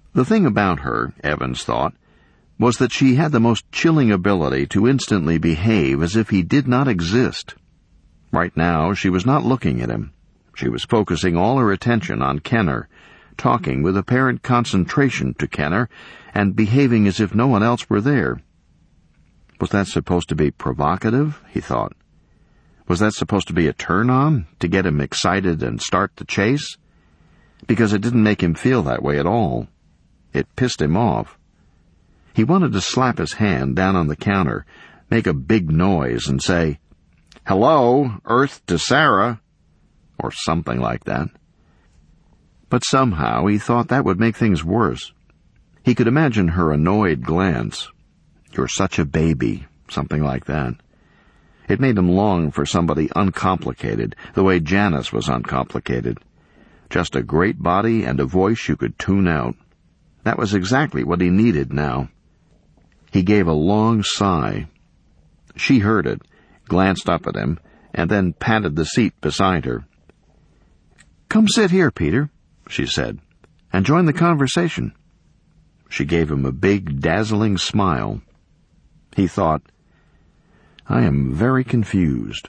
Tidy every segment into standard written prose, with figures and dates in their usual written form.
The thing about her, Evans thought, was that she had the most chilling ability to instantly behave as if he did not exist. Right now, she was not looking at him. She was focusing all her attention on Kenner, talking with apparent concentration to Kenner, and behaving as if no one else were there. Was that supposed to be provocative, he thought? Was that supposed to be a turn-on, to get him excited and start the chase? Because it didn't make him feel that way at all. It pissed him off. He wanted to slap his hand down on the counter, make a big noise, and say, "Hello, Earth to Sarah," or something like that. But somehow he thought that would make things worse. He could imagine her annoyed glance. "You're such a baby," something like that. It made him long for somebody uncomplicated, the way Janice was uncomplicated. Just a great body and a voice you could tune out. That was exactly what he needed now. He gave a long sigh. She heard it, glanced up at him, and then patted the seat beside her. "Come sit here, Peter," she said, "and join the conversation." She gave him a big, dazzling smile. He thought, "I am very confused."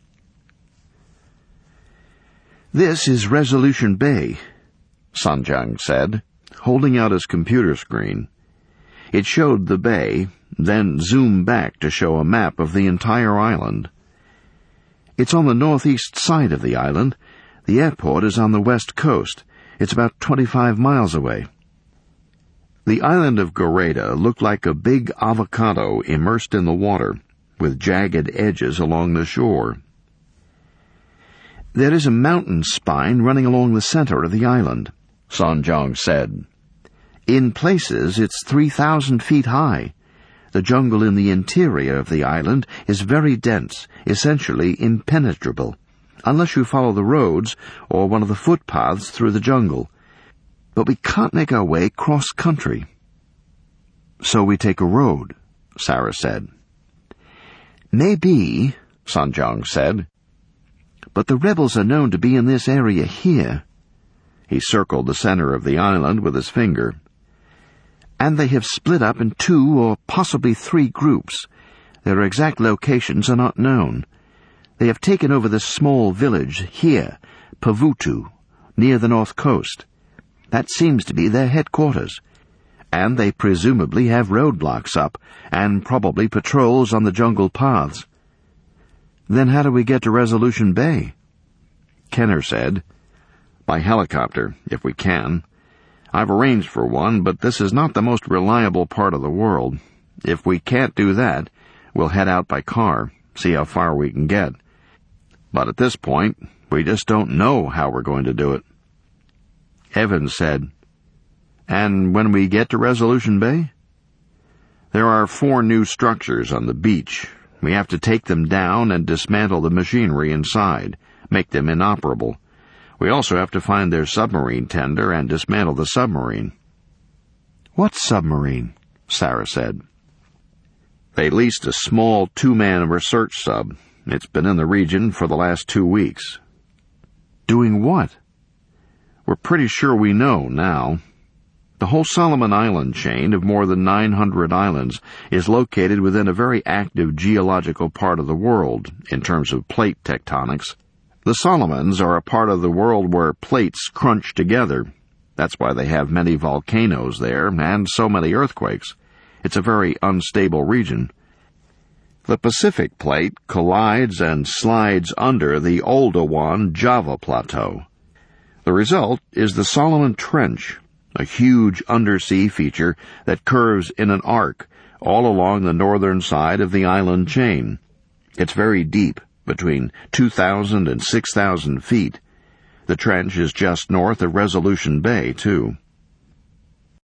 "This is Resolution Bay," Sanjang said, holding out his computer screen. It showed the bay, then zoomed back to show a map of the entire island. "It's on the northeast side of the island. The airport is on the west coast. It's about 25 miles away." The island of Goreda looked like a big avocado immersed in the water, with jagged edges along the shore. "There is a mountain spine running along the center of the island," Sanjang said. "In places, it's 3,000 feet high. The jungle in the interior of the island is very dense, essentially impenetrable, unless you follow the roads or one of the footpaths through the jungle. But we can't make our way cross-country." "So we take a road," Sarah said. "Maybe," Sanjang said. "But the rebels are known to be in this area here." He circled the center of the island with his finger. "And they have split up in 2 or possibly 3 groups. Their exact locations are not known. They have taken over this small village here, Pavutu, near the north coast. That seems to be their headquarters. And they presumably have roadblocks up, and probably patrols on the jungle paths." "Then how do we get to Resolution Bay?" Kenner said, "By helicopter, if we can. I've arranged for one, but this is not the most reliable part of the world. If we can't do that, we'll head out by car, see how far we can get. But at this point, we just don't know how we're going to do it." Evans said, "And when we get to Resolution Bay?" "There are 4 new structures on the beach. We have to take them down and dismantle the machinery inside, make them inoperable. We also have to find their submarine tender and dismantle the submarine." "What submarine?" Sarah said. "They leased a small 2-man research sub. It's been in the region for the last 2 weeks." "Doing what?" "We're pretty sure we know now. The whole Solomon Island chain of more than 900 islands is located within a very active geological part of the world in terms of plate tectonics. The Solomons are a part of the world where plates crunch together. That's why they have many volcanoes there and so many earthquakes. It's a very unstable region. The Pacific Plate collides and slides under the Oldowan Java Plateau. The result is the Solomon Trench, a huge undersea feature that curves in an arc all along the northern side of the island chain. It's very deep, between 2,000 and 6,000 feet. The trench is just north of Resolution Bay, too.